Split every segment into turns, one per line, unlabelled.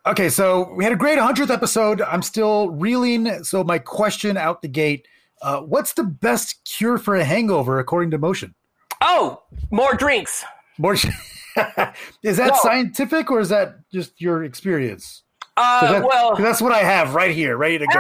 Okay, so we had a great 100th episode. I'm still reeling. So my question out the gate, what's the best cure for a hangover according to Motion?
Oh, more drinks.
More. Is that scientific or is that just your experience?
Well,
that's what I have right here, ready to go.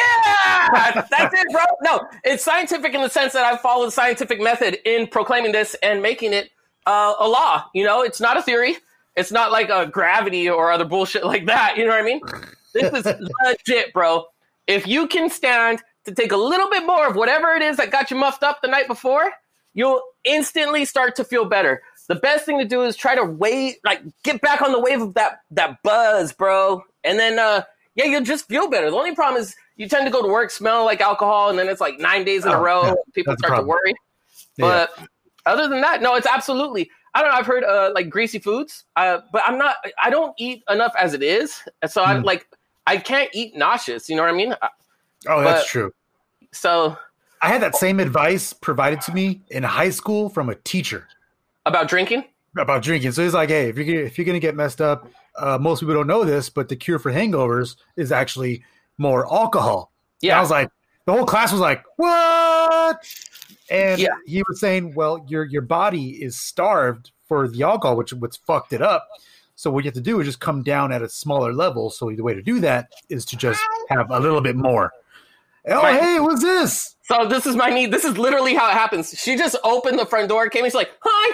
Yeah, that's it, bro. No, it's scientific in the sense that I follow the scientific method in proclaiming this and making it a law. You know, it's not a theory. It's not like a gravity or other bullshit like that. You know what I mean? This is legit, bro. If you can stand to take a little bit more of whatever it is that got you muffed up the night before, you'll instantly start to feel better. The best thing to do is try to get back on the wave of that buzz, bro. And then, you'll just feel better. The only problem is you tend to go to work smelling like alcohol, and then it's like 9 days in a row. Yeah, people start to worry. Yeah. But other than that, no, it's absolutely. I don't know. I've heard like greasy foods, but I don't eat enough as it is. And so I can't eat nauseous. You know what I mean?
That's true.
So
I had that same advice provided to me in high school from a teacher.
About drinking?
About drinking. So he's like, hey, if you're going to get messed up, most people don't know this, but the cure for hangovers is actually more alcohol. Yeah. And I was like, the whole class was like, what? And he was saying, well, your body is starved for the alcohol, which fucked it up. So what you have to do is just come down at a smaller level. So the way to do that is to just have a little bit more. Oh, hey, what's this?
So this is my need. This is literally how it happens. She just opened the front door, came and she's like,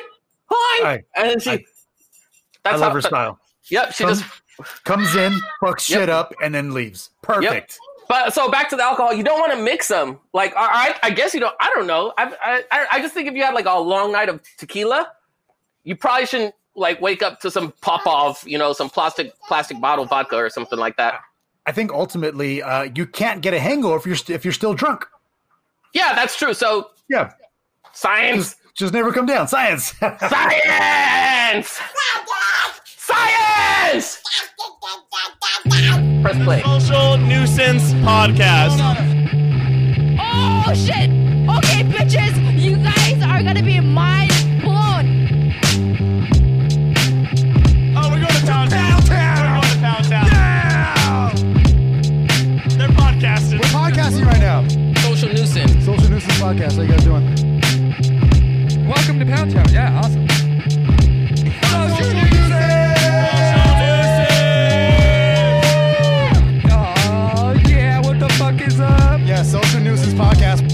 hi. And then
I love her style.
Yep. She just
comes in, fucks shit up, and then leaves. Perfect. Yep.
But so back to the alcohol, you don't want to mix them. Like, I guess you don't. I don't know. I just think if you had like a long night of tequila, you probably shouldn't like wake up to some Popov, some plastic bottle vodka or something like that.
I think ultimately you can't get a hangover if you're still drunk.
Yeah, that's true. So
yeah,
science
just never come down. Science.
Science. Science. Press play.
Social Nuisance Podcast.
Oh shit! Okay, bitches, you guys are gonna be mind blown.
Oh, we're going to Pound Town. We're going to Pound Town. Yeah! They're podcasting.
We're podcasting right now.
Social Nuisance.
Social Nuisance Podcast. How you guys doing?
Welcome to Pound Town. Yeah, awesome.
Social Nuisance.
Fuck is up?
Yeah, Social Nuisance Podcast.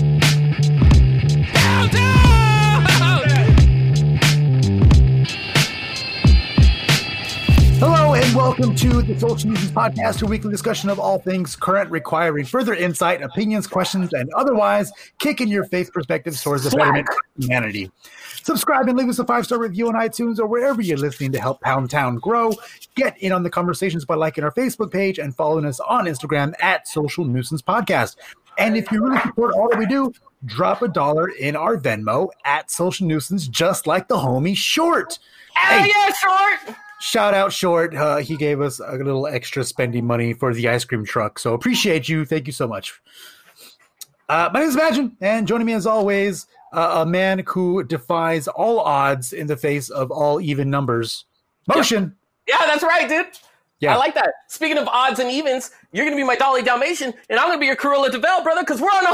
Hello and welcome to the Social Nuisance Podcast, a weekly discussion of all things current, requiring further insight, opinions, questions, and otherwise kicking your faith perspectives towards the betterment of humanity. Subscribe and leave us a 5-star review on iTunes or wherever you're listening to help Pound Town grow. Get in on the conversations by liking our Facebook page and following us on Instagram at Social Nuisance Podcast. And if you really support all that we do, drop $1 in our Venmo at Social Nuisance, just like the homie Short.
Hey, yeah, Short!
Shout out Short. He gave us a little extra spending money for the ice cream truck. So appreciate you. Thank you so much. My name is Imagine, and joining me as always, a man who defies all odds in the face of all even numbers. Motion.
Yep. Yeah, that's right, dude.
Yeah.
I like that. Speaking of odds and evens, you're going to be my Dolly Dalmatian, and I'm going to be your Cruella de Vil, brother, because we're on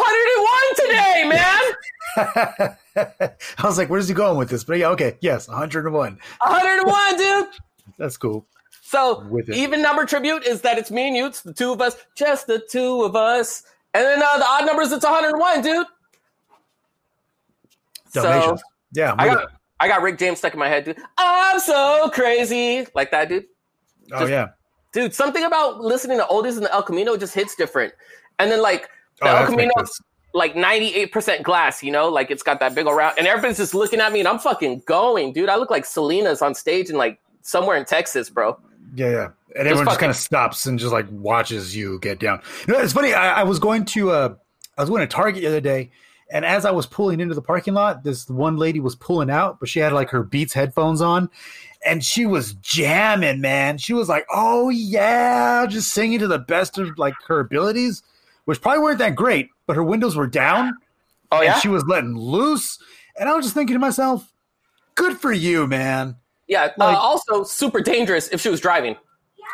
101 today, man.
I was like, where's he going with this? But yeah, okay. Yes, 101.
101, dude.
That's cool.
So, even number tribute is that it's me and you. It's the two of us. Just the two of us. And then the odd numbers, it's 101, dude.
Dalmatians. So, yeah.
I got Rick James stuck in my head, dude. I'm so crazy. Like that, dude.
Yeah.
Dude, something about listening to oldies in the El Camino just hits different. And then, like, the El Camino's like 98% glass, Like, it's got that big old round. And everybody's just looking at me, and I'm fucking going, dude. I look like Selena's on stage in, like, somewhere in Texas, bro.
Yeah. And everyone just kind of stops and just, like, watches you get down. It's funny. I was going to Target the other day, and as I was pulling into the parking lot, this one lady was pulling out, but she had, like, her Beats headphones on. And she was jamming, man. She was like, oh, yeah, just singing to the best of, like, her abilities, which probably weren't that great, but her windows were down.
Oh, yeah?
And she was letting loose. And I was just thinking to myself, good for you, man.
Yeah, also super dangerous if she was driving.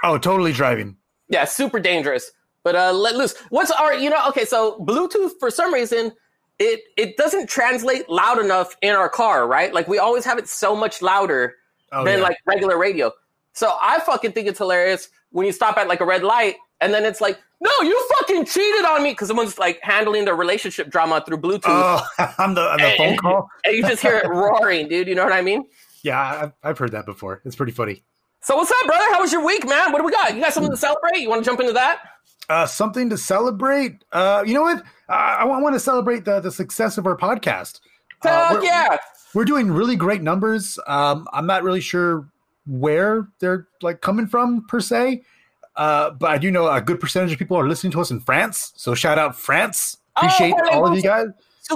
Oh, totally driving.
Yeah, super dangerous. But let loose. What's our, okay, so Bluetooth, for some reason, it doesn't translate loud enough in our car, right? Like, we always have it so much louder than, like, regular radio. So I fucking think it's hilarious when you stop at, like, a red light, and then it's like, no, you fucking cheated on me, because someone's, like, handling their relationship drama through Bluetooth.
Oh, on the phone call?
And you just hear it roaring, dude. You know what I mean?
Yeah, I've heard that before. It's pretty funny.
So what's up, brother? How was your week, man? What do we got? You got something to celebrate? You want to jump into that?
Something to celebrate? You know what? I want to celebrate the success of our podcast.
Yeah.
We're doing really great numbers. I'm not really sure where they're like coming from per se, but I do know a good percentage of people are listening to us in France. So shout out France. Appreciate all of you guys.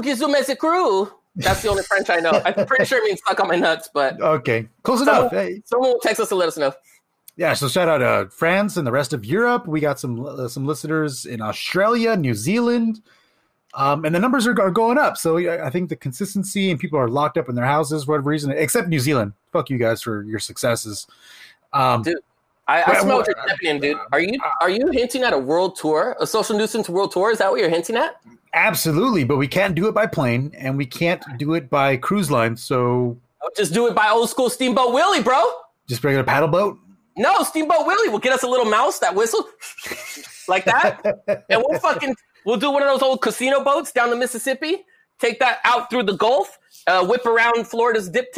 That's the only French I know. I'm pretty sure it means suck on my nuts, but
okay, close enough. Hey.
Someone will text us to let us know.
Yeah, so shout out France and the rest of Europe. We got some listeners in Australia, New Zealand, and the numbers are going up. So I think the consistency and people are locked up in their houses for whatever reason, except New Zealand. Fuck you guys for your successes.
Dude, I smell what you're stepping, dude. Are you hinting at a world tour, a social nuisance world tour? Is that what you're hinting at?
Absolutely, but we can't do it by plane, and we can't do it by cruise line. So
just do it by old school Steamboat Willie, bro.
Just regular paddle boat.
No, Steamboat Willie will get us a little mouse that whistle like that, and we'll do one of those old casino boats down the Mississippi. Take that out through the Gulf, whip around Florida's dick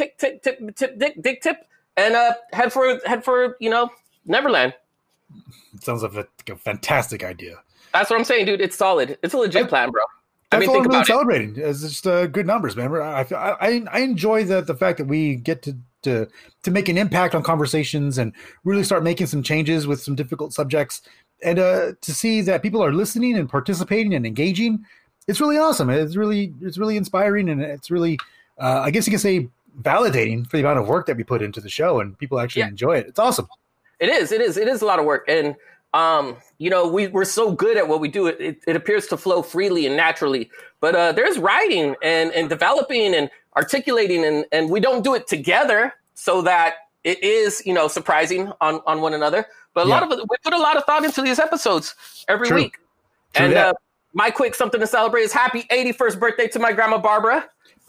tip, and head for Neverland.
It sounds like a fantastic idea.
That's what I'm saying, dude. It's solid. It's a legit plan, bro.
That's what I'm really celebrating. It's just good numbers, man. I enjoy the fact that we get to make an impact on conversations and really start making some changes with some difficult subjects, and to see that people are listening and participating and engaging. It's really awesome. It's really inspiring, and it's really, I guess you can say, validating for the amount of work that we put into the show, and people actually enjoy it. It's awesome. It is
a lot of work, and we're so good at what we do. It appears to flow freely and naturally, but there's writing and developing and articulating, and we don't do it together so that it is, surprising on one another. But we put a lot of thought into these episodes every week. True, and my quick something to celebrate is happy 81st birthday to my grandma Barbara.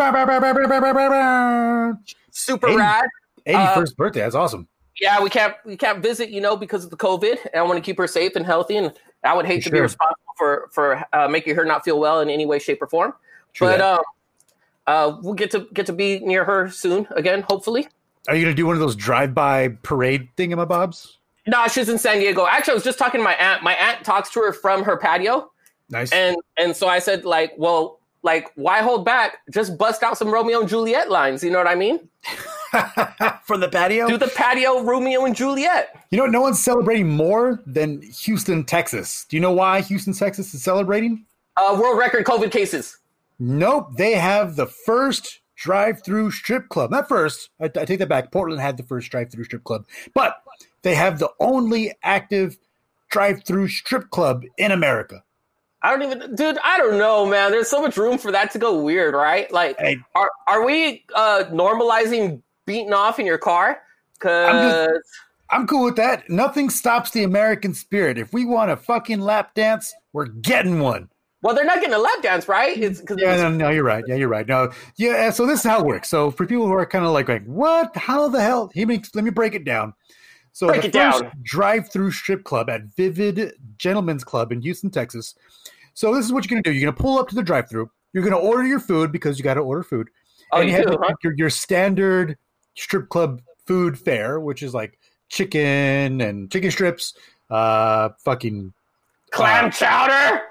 Super rad.
81st birthday. That's awesome.
Yeah, we can't visit, because of the COVID. And I want to keep her safe and healthy, and I would hate to be responsible for making her not feel well in any way, shape, or form. But we'll get to be near her soon again, hopefully.
Are you gonna do one of those drive-by parade thingamabobs?
No, she's in San Diego. Actually, I was just talking to my aunt. My aunt talks to her from her patio.
Nice.
And so I said, why hold back? Just bust out some Romeo and Juliet lines. You know what I mean?
From the patio?
Do the patio Romeo and Juliet.
No one's celebrating more than Houston, Texas. Do you know why Houston, Texas is celebrating?
World record COVID cases.
Nope. They have the first drive-through strip club. Not first. I take that back. Portland had the first drive-through strip club. But they have the only active drive-through strip club in America.
I don't know, man. There's so much room for that to go weird, right? Like, hey, are we normalizing beating off in your car? Because
I'm cool with that. Nothing stops the American spirit. If we want a fucking lap dance, we're getting one.
Well, they're not getting a lap dance, right?
No, you're right. Yeah, you're right. No, yeah. So this is how it works. So for people who are kind of like, what? How the hell? Let me break it down. So the first drive-through strip club at Vivid Gentlemen's Club in Houston, Texas. So this is what you're going to do. You're going to pull up to the drive-through. You're going to order your food because you got to order food.
Oh,
and
you
have
do, huh?
your standard strip club food fare, which is like chicken and chicken strips, fucking
clam chowder,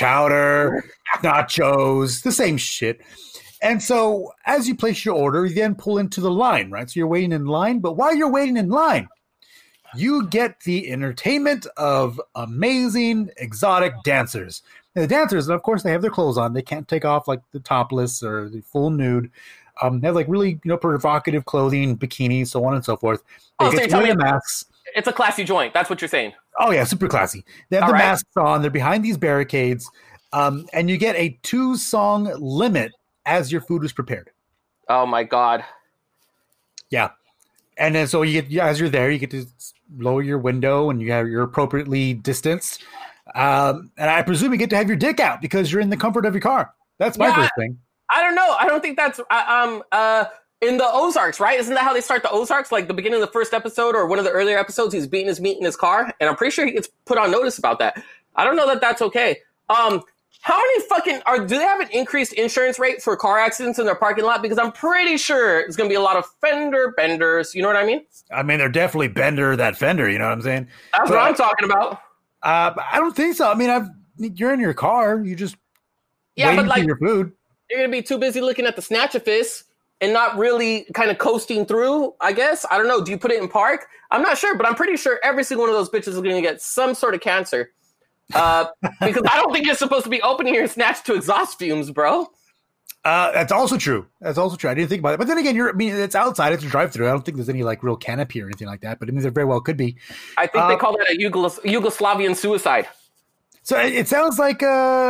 nachos, the same shit. And so as you place your order, you then pull into the line, right? So you're waiting in line. But while you're waiting in line, you get the entertainment of amazing exotic dancers. And the dancers, of course, they have their clothes on. They can't take off like the topless or the full nude. They have like really, provocative clothing, bikinis, so on and so forth. They
so you're telling me
masks.
It's a classy joint. That's what you're saying.
Oh yeah, super classy. They have masks on. They're behind these barricades, and you get a 2-song limit as your food is prepared.
Oh my God.
Yeah. And then so as you're there, you get to lower your window and you're appropriately distanced. And I presume you get to have your dick out because you're in the comfort of your car. That's my first thing.
I don't know. I don't think that's in the Ozarks, right? Isn't that how they start the Ozarks? Like the beginning of the first episode or one of the earlier episodes, he's beating his meat in his car. And I'm pretty sure he gets put on notice about that. I don't know that that's okay. How many do they have an increased insurance rate for car accidents in their parking lot? Because I'm pretty sure it's going to be a lot of fender benders. You know what I mean?
I mean, they're definitely bender that fender. You know what I'm saying?
That's what I'm talking about.
I don't think so. I mean, you're in your car. You just waiting for your food.
You're going to be too busy looking at the Snatch-A-Fist and not really kind of coasting through, I guess. I don't know. Do you put it in park? I'm not sure, but I'm pretty sure every single one of those bitches is going to get some sort of cancer. Because I don't think you're supposed to be opening your snatch to exhaust fumes, bro.
That's also true. I didn't think about it. But then again, it's outside. It's a drive-through. I don't think there's any like real canopy or anything like that. But I mean, there very well could be.
I think they call that a Yugoslavian suicide.
So it sounds like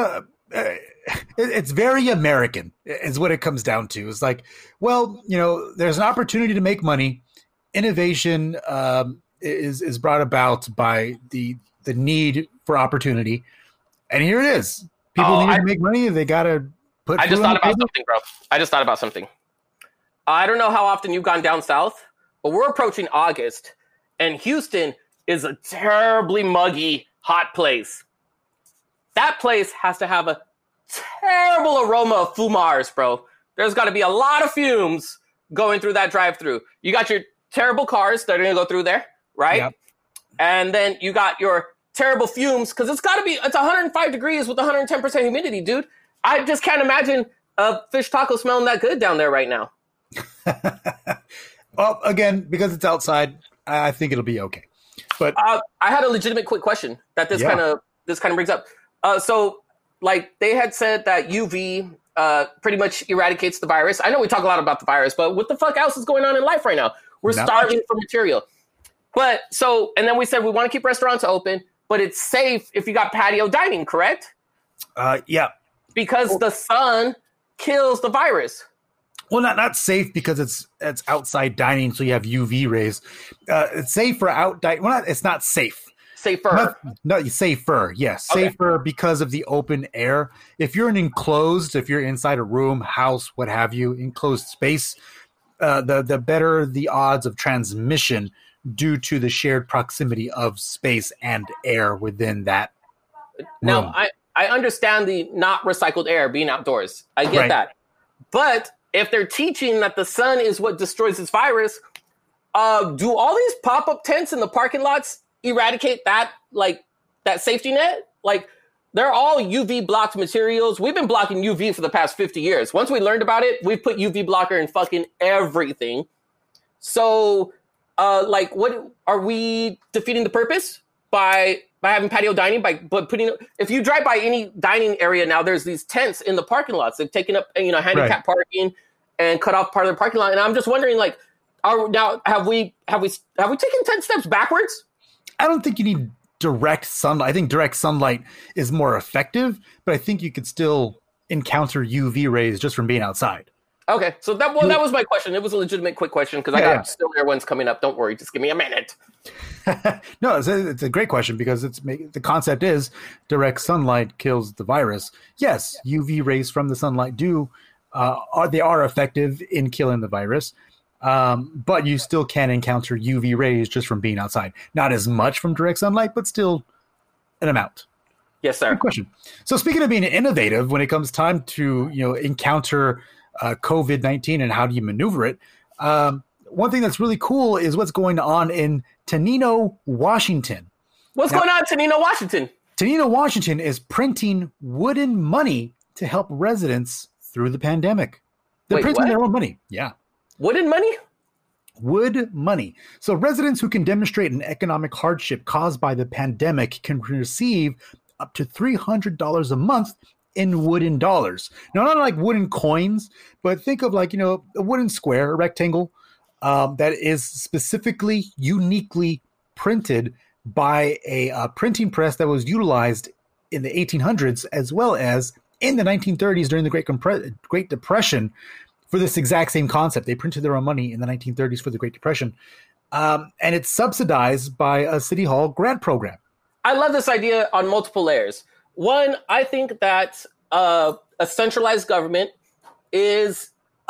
it's very American is what it comes down to. It's like, well, there's an opportunity to make money. Innovation is brought about by the need for opportunity, and here it is. People need to make money. They gotta put.
I just thought about something, bro. I don't know how often you've gone down south, but we're approaching August, and Houston is a terribly muggy, hot place. That place has to have a terrible aroma of fumars, bro. There's got to be a lot of fumes going through that drive-through. You got your terrible cars that are going to go through there, right? Yep. And then you got your terrible fumes because it's 105 degrees with 110% humidity, dude. I just can't imagine a fish taco smelling that good down there right now.
Well, again, because it's outside, I think it'll be okay. But
I had a legitimate quick question that this kind of brings up. So like they had said that UV pretty much eradicates the virus. I know we talk a lot about the virus, but what the fuck else is going on in life right now? We're starving for material. But and then we said we want to keep restaurants open, but it's safe if you got patio dining, correct?
Yeah.
Because the sun kills the virus.
Well, not safe because it's outside dining, so you have UV rays. It's safe for out dining. Well, it's not safe.
Safer.
Safer. Yes, okay. Safer because of the open air. If you're if you're inside a room, house, what have you, enclosed space, the better the odds of transmission due to the shared proximity of space and air within that room.
Now, I understand the not recycled air being outdoors. I get that. But if they're teaching that the sun is what destroys this virus, do all these pop-up tents in the parking lots eradicate that safety net? Like, they're all UV blocked materials. We've been blocking UV for the past 50 years. Once we learned about it, we've put UV blocker in fucking everything. So, what are we defeating the purpose by having patio dining? But if you drive by any dining area now, there's these tents in the parking lots. They've taken up handicap parking and cut off part of the parking lot. And I'm just wondering, have we taken 10 steps backwards?
I don't think you need direct sunlight. I think direct sunlight is more effective, but I think you could still encounter UV rays just from being outside.
Okay, so that was my question. It was a legitimate quick question because I got still air ones coming up. Don't worry, just give me a minute.
No, it's a great question because the concept is direct sunlight kills the virus. Yes, UV rays from the sunlight are effective in killing the virus. But you still can encounter UV rays just from being outside. Not as much from direct sunlight, but still an amount.
Yes, sir.
Good question. So speaking of being innovative, when it comes time to encounter COVID-19 and how do you maneuver it, one thing that's really cool is what's going on in Tenino, Washington.
What's going on in Tenino, Washington?
Tenino, Washington is printing wooden money to help residents through the pandemic. They're printing their own money. Yeah.
Wooden money?
Wood money. So residents who can demonstrate an economic hardship caused by the pandemic can receive up to $300 a month in wooden dollars. Now, not like wooden coins, but think of a wooden square, a rectangle that is specifically, uniquely printed by a printing press that was utilized in the 1800s as well as in the 1930s during the Great Depression for this exact same concept. They printed their own money in the 1930s for the Great Depression. And it's subsidized by a city hall grant program.
I love this idea on multiple layers. One, I think that a centralized government is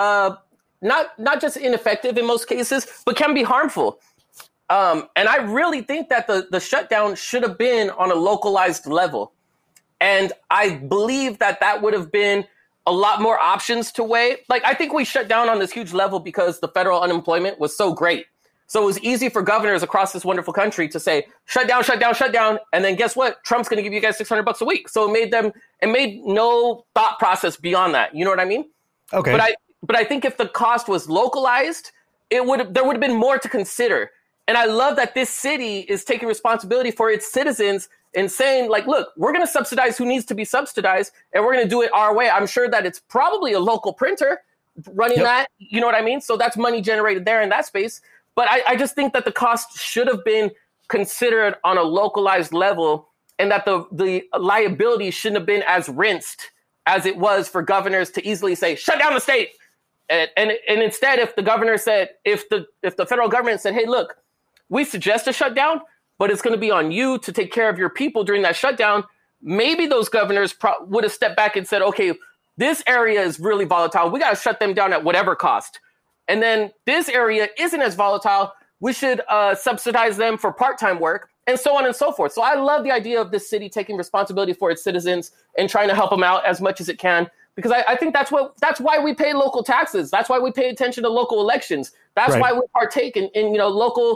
not just ineffective in most cases, but can be harmful. And I really think that the shutdown should have been on a localized level. And I believe that would have been a lot more options to weigh. Like, I think we shut down on this huge level because the federal unemployment was so great. So it was easy for governors across this wonderful country to say, shut down, shut down, shut down. And then guess what? Trump's going to give you guys $600 a week. So it made no thought process beyond that. You know what I mean?
Okay.
But I think if the cost was localized, there would have been more to consider. And I love that this city is taking responsibility for its citizens and saying, like, look, we're going to subsidize who needs to be subsidized, and we're going to do it our way. I'm sure that it's probably a local printer running that. You know what I mean? So that's money generated there in that space. But I just think that the cost should have been considered on a localized level, and that the liability shouldn't have been as rinsed as it was for governors to easily say, shut down the state. And instead, if the governor said, if the federal government said, hey, look, we suggest a shutdown, but it's going to be on you to take care of your people during that shutdown, maybe those governors would have stepped back and said, okay, this area is really volatile. We got to shut them down at whatever cost. And then this area isn't as volatile. We should subsidize them for part-time work, and so on and so forth. So I love the idea of this city taking responsibility for its citizens and trying to help them out as much as it can, because I think that's why we pay local taxes. That's why we pay attention to local elections. That's why we partake in local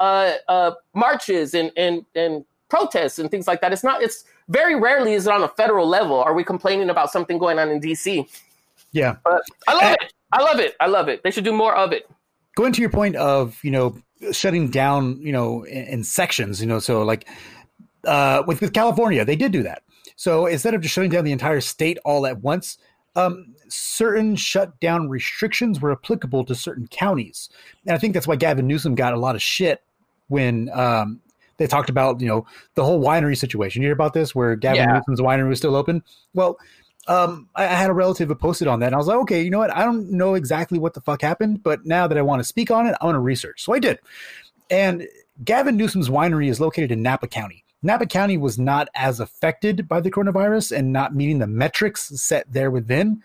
marches and protests and things like that. It's very rarely is it on a federal level. Are we complaining about something going on in DC?
Yeah.
But I love it. I love it. I love it. They should do more of it.
Going to your point of, shutting down, in sections, so like with California, they did do that. So instead of just shutting down the entire state all at once, certain shutdown restrictions were applicable to certain counties. And I think that's why Gavin Newsom got a lot of shit when they talked about, the whole winery situation. You hear about this where Gavin Newsom's winery was still open? Well, I had a relative who posted on that, and I was like, okay, you know what? I don't know exactly what the fuck happened, but now that I want to speak on it, I want to research. So I did. And Gavin Newsom's winery is located in Napa County. Napa County was not as affected by the coronavirus and not meeting the metrics set there within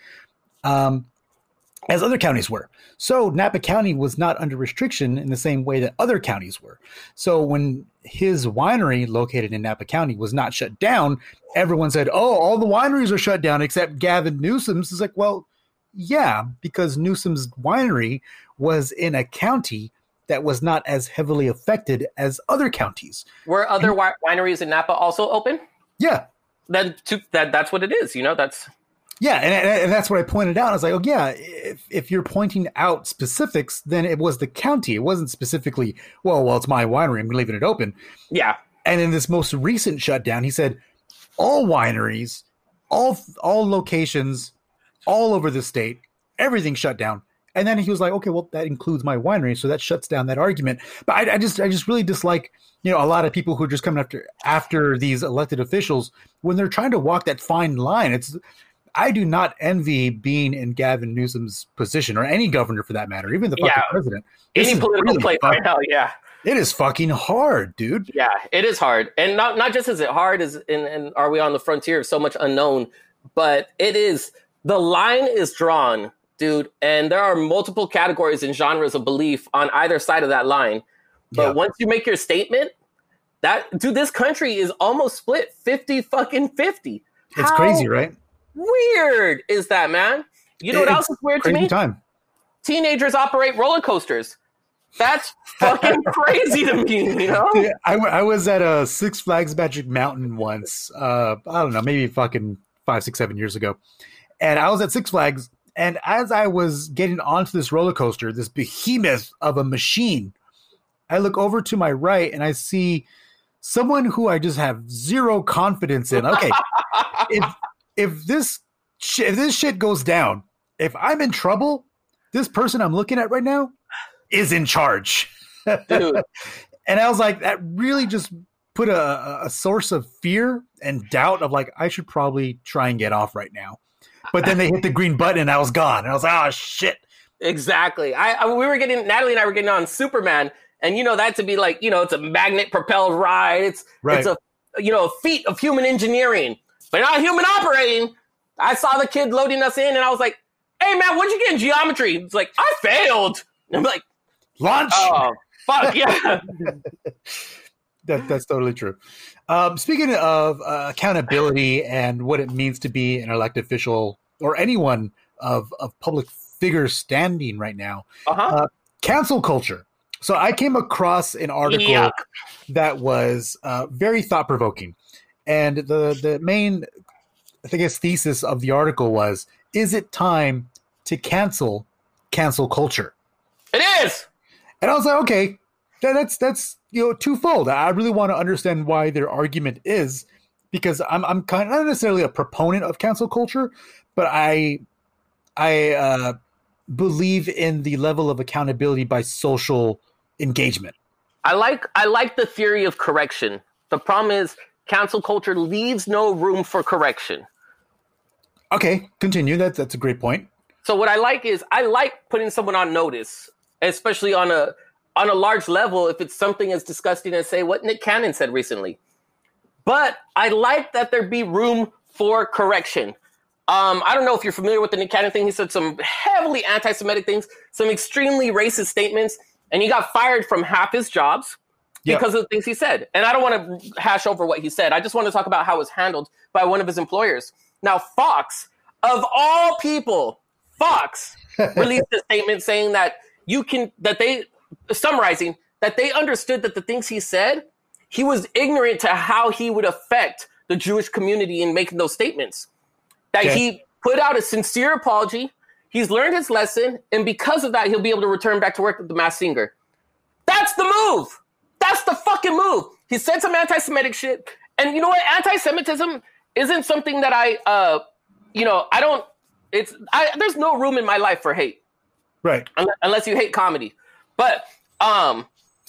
as other counties were. So Napa County was not under restriction in the same way that other counties were. So when his winery located in Napa County was not shut down, everyone said, oh, all the wineries are shut down except Gavin Newsom's. It's like, well, yeah, because Newsom's winery was in a county that was not as heavily affected as other counties.
Were other wineries in Napa also open?
Yeah.
Then that's what it is. That's...
Yeah, and that's what I pointed out. I was like, oh, yeah, if you're pointing out specifics, then it was the county. It wasn't specifically, well, it's my winery. I'm leaving it open.
Yeah.
And in this most recent shutdown, he said all wineries, all locations, all over the state, everything shut down. And then he was like, okay, well, that includes my winery, so that shuts down that argument. But I just really dislike, a lot of people who are just coming after these elected officials when they're trying to walk that fine line. I do not envy being in Gavin Newsom's position, or any governor for that matter, even the fucking president.
Any political play right now, yeah.
It is fucking hard, dude.
Yeah, it is hard. And not just is it hard, and are we on the frontier of so much unknown, but the line is drawn, dude, and there are multiple categories and genres of belief on either side of that line. But once you make your statement, this country is almost split 50-50.
It's crazy, right?
Weird is that, man? You know what else is weird to me?
Time.
Teenagers operate roller coasters. That's fucking crazy to me,
Yeah, I was at a Six Flags Magic Mountain once. I don't know, maybe fucking 5, 6, 7 years ago. And I was at Six Flags, and as I was getting onto this roller coaster, this behemoth of a machine, I look over to my right and I see someone who I just have zero confidence in. Okay, if this shit goes down, if I'm in trouble, this person I'm looking at right now is in charge.
Dude.
And I was like, that really just put a source of fear and doubt of like, I should probably try and get off right now. But then they hit the green button and I was gone. And I was like, oh shit.
Exactly. Natalie and I were getting on Superman, and that to be like, it's a magnet propelled ride. It's a feat of human engineering, but not human operating. I saw the kid loading us in, and I was like, "Hey man, what'd you get in geometry?" It's like, "I failed." And I'm like,
"Launch."
Oh fuck yeah.
That's totally true. Speaking of accountability and what it means to be an elected official or anyone of public figure standing right now, cancel culture. So I came across an article that was very thought-provoking. And the main, I think, thesis of the article was, is it time to cancel culture?
It is!
And I was like, okay, that's twofold. I really want to understand why their argument is, because I'm kind of not necessarily a proponent of cancel culture, but I believe in the level of accountability by social engagement.
I like the theory of correction. The problem is cancel culture leaves no room for correction.
Okay, continue. That's a great point.
So what I like putting someone on notice, especially on a large level, if it's something as disgusting as, say, what Nick Cannon said recently. But I like that there be room for correction. I don't know if you're familiar with the Nick Cannon thing. He said some heavily anti-Semitic things, some extremely racist statements, and he got fired from half his jobs because of the things he said. And I don't want to hash over what he said. I just want to talk about how it was handled by one of his employers. Now, Fox, of all people, released a statement saying that summarizing that they understood that the things he said, he was ignorant to how he would affect the Jewish community in making those statements. That he put out a sincere apology, he's learned his lesson, and because of that, he'll be able to return back to work with the Masked Singer. That's the move. That's the fucking move. He said some anti-Semitic shit. And you know what? Anti-Semitism isn't something that there's no room in my life for hate.
Right.
Unless you hate comedy. But I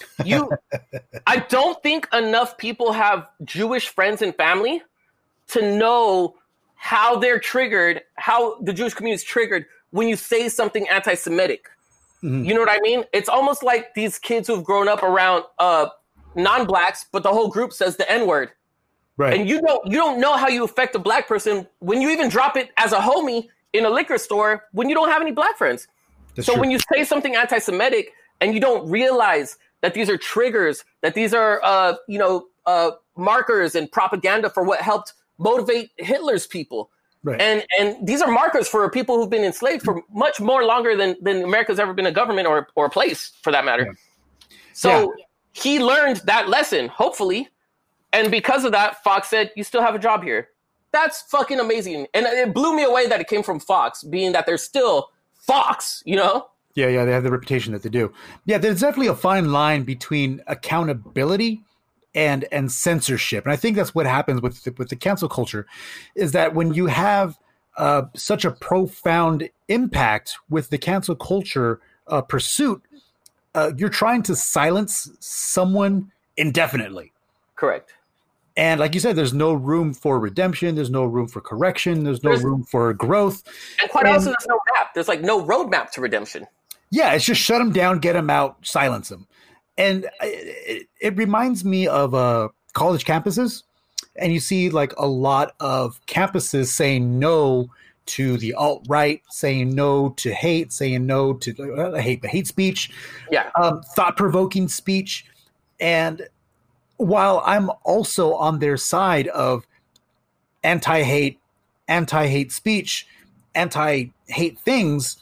don't think enough people have Jewish friends and family to know how they're triggered, how the Jewish community is triggered when you say something anti-Semitic. Mm-hmm. You know what I mean? It's almost like these kids who've grown up around non-blacks, but the whole group says the N-word. Right. And you don't know how you affect a black person when you even drop it as a homie in a liquor store when you don't have any black friends. That's true. When you say something anti-Semitic and you don't realize that these are triggers, that these are markers and propaganda for what helped motivate Hitler's people. Right. And these are markers for people who've been enslaved for much more longer than America's ever been a government or a place, for that matter. Yeah. So he learned that lesson, hopefully. And because of that, Fox said, you still have a job here. That's fucking amazing. And it blew me away that it came from Fox, being that they're still Fox, Yeah, they
have the reputation that they do. Yeah, there's definitely a fine line between accountability and censorship. And I think that's what happens with the cancel culture, is that when you have such a profound impact with the cancel culture pursuit, you're trying to silence someone indefinitely.
Correct.
And like you said, there's no room for redemption. There's no room for correction. There's no room for growth.
And quite honestly, there's no map. There's like no roadmap to redemption.
Yeah, it's just shut them down, get them out, silence them. And it reminds me of college campuses. And you see like a lot of campuses saying no to the alt-right, saying no to hate, saying no to hate speech, thought-provoking speech. And while I'm also on their side of anti-hate speech, anti-hate things,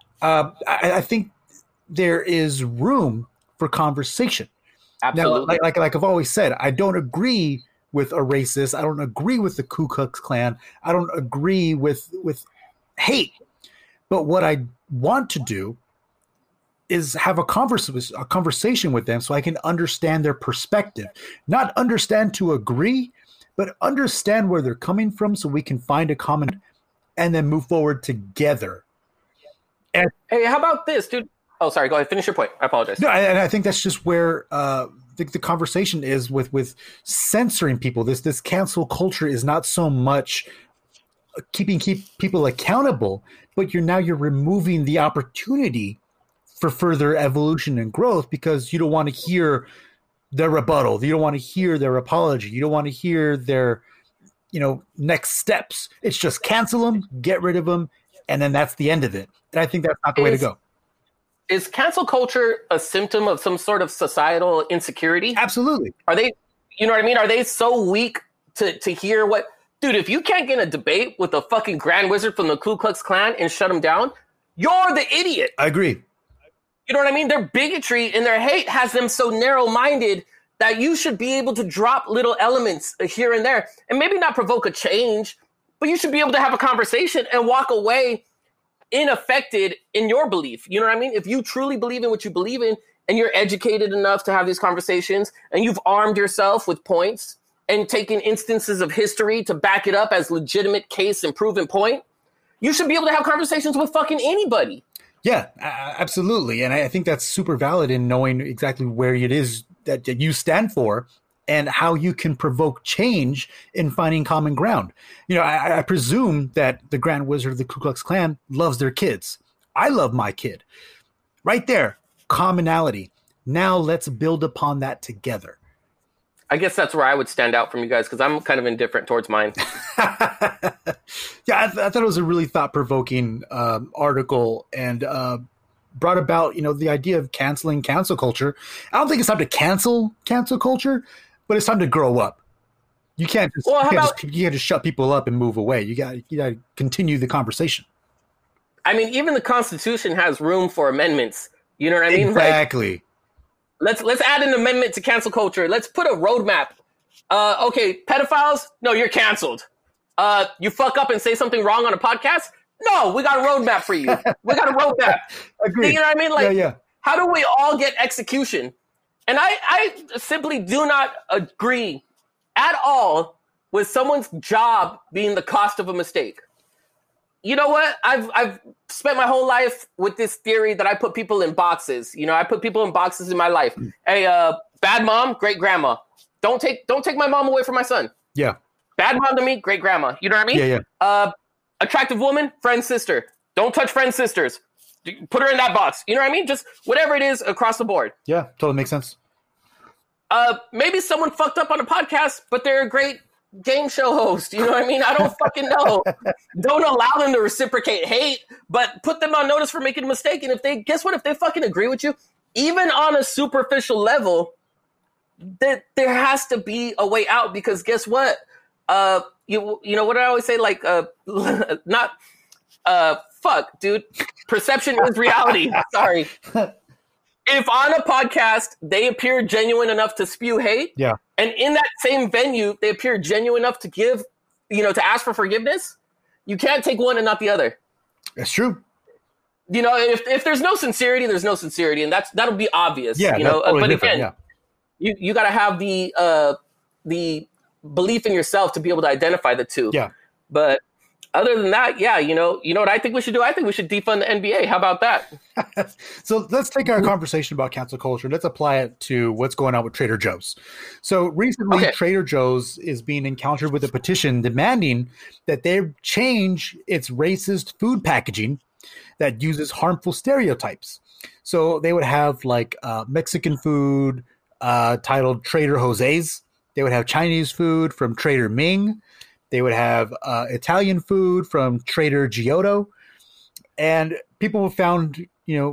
I think there is room for conversation.
Absolutely.
Now, like I've always said, I don't agree with a racist. I don't agree with the Ku Klux Klan. I don't agree with hate. But what I want to do is have a conversation with them so I can understand their perspective. Not understand to agree, but understand where they're coming from so we can find a common and then move forward together. And
hey, how about this, dude? Oh, sorry. Go ahead. Finish your point. I apologize.
No, and I think that's just where the conversation is with censoring people. This cancel culture is not so much keep people accountable, but you're removing the opportunity for further evolution and growth because you don't want to hear their rebuttal. You don't want to hear their apology. You don't want to hear their, next steps. It's just cancel them, get rid of them, and then that's the end of it. And I think that's not the way to go.
Is cancel culture a symptom of some sort of societal insecurity?
Absolutely.
Are they, you know what I mean? Are they so weak to hear what, dude, if you can't get in a debate with a fucking Grand Wizard from the Ku Klux Klan and shut him down, you're the idiot.
I agree.
You know what I mean? Their bigotry and their hate has them so narrow-minded that you should be able to drop little elements here and there and maybe not provoke a change, but you should be able to have a conversation and walk away unaffected in your belief. You know what I mean? If you truly believe in what you believe in and you're educated enough to have these conversations and you've armed yourself with points and taken instances of history to back it up as legitimate case and proven point, you should be able to have conversations with fucking anybody.
Yeah, absolutely. And I think that's super valid in knowing exactly where it is that you stand for and how you can provoke change in finding common ground. I presume that the Grand Wizard of the Ku Klux Klan loves their kids. I love my kid. Right there, commonality. Now let's build upon that together.
I guess that's where I would stand out from you guys because I'm kind of indifferent towards mine.
Yeah, I thought it was a really thought-provoking article and brought about, the idea of canceling cancel culture. I don't think it's time to cancel culture, but it's time to grow up. You can't just shut people up and move away. You got to continue the conversation.
I mean, even the Constitution has room for amendments. You know what I mean?
Exactly.
Let's add an amendment to cancel culture. Let's put a roadmap. Okay, pedophiles? No, you're canceled. You fuck up and say something wrong on a podcast? No, we got a roadmap for you. We got a roadmap.
Agreed.
You know what I mean? Like,
yeah.
How do we all get execution? And I simply do not agree at all with someone's job being the cost of a mistake. You know what? I've spent my whole life with this theory that I put people in boxes. I put people in boxes in my life. Hey, bad mom, great grandma. Don't take my mom away from my son.
Yeah.
Bad mom to me, great grandma. You know what I mean?
Yeah.
Attractive woman, friend, sister. Don't touch friend, sisters. Put her in that box. You know what I mean? Just whatever it is across the board.
Yeah, totally makes sense.
Maybe someone fucked up on a podcast, but they're a great game show host. You know what I mean? I don't fucking know. Don't allow them to reciprocate hate, but put them on notice for making a mistake. And if they fucking agree with you, even on a superficial level, there has to be a way out because guess what? You know what I always say? Like, fuck, dude. Perception is reality. Sorry. If on a podcast they appear genuine enough to spew hate,
yeah,
and in that same venue they appear genuine enough to give, to ask for forgiveness, you can't take one and not the other.
That's true.
If there's no sincerity, there's no sincerity, and that'll be obvious.
Yeah, totally
but
different,
again, you got to have the belief in yourself to be able to identify the two.
Yeah.
But other than that, yeah, you know what I think we should do? I think we should defund the NBA. How about that?
So let's take our conversation about cancel culture. Let's apply it to what's going on with Trader Joe's. So recently, Trader Joe's is being encountered with a petition demanding that they change its racist food packaging that uses harmful stereotypes. So they would have like Mexican food titled Trader Jose's. They would have Chinese food from Trader Ming. They would have Italian food from Trader Giotto, and people found,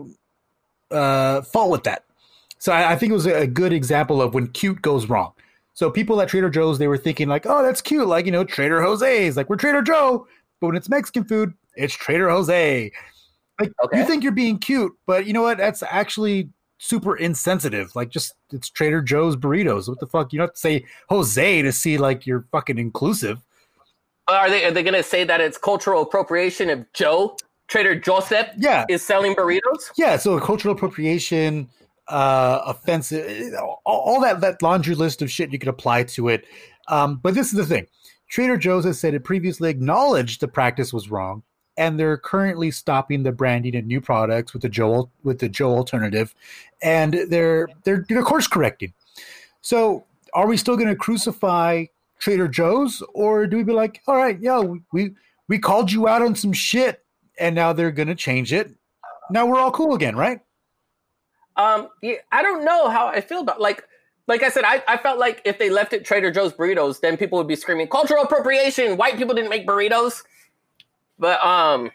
fault with that. So I think it was a good example of when cute goes wrong. So people at Trader Joe's, they were thinking like, oh, that's cute. Like, Trader Jose's, like we're Trader Joe, but when it's Mexican food, it's Trader Jose. Like you think you're being cute, but you know what? That's actually super insensitive. Like it's Trader Joe's burritos. What the fuck? You don't have to say Jose to see like you're fucking inclusive.
Are they going to say that it's cultural appropriation if Trader Joseph is selling burritos? Yeah,
so cultural appropriation, offensive, all that laundry list of shit you could apply to it. But this is the thing. Trader Joe's has said it previously acknowledged the practice was wrong, and they're currently stopping the branding and new products with the Joe alternative, and they're course correcting. So are we still going to crucify Trader Joe's, or do we be like, all right, yeah, we We called you out on some shit, and now they're going to change it. Now we're all cool again, right?
Yeah, I don't know how I feel about like I said, I felt like if they left it Trader Joe's burritos, then people would be screaming cultural appropriation. White people didn't make burritos, but I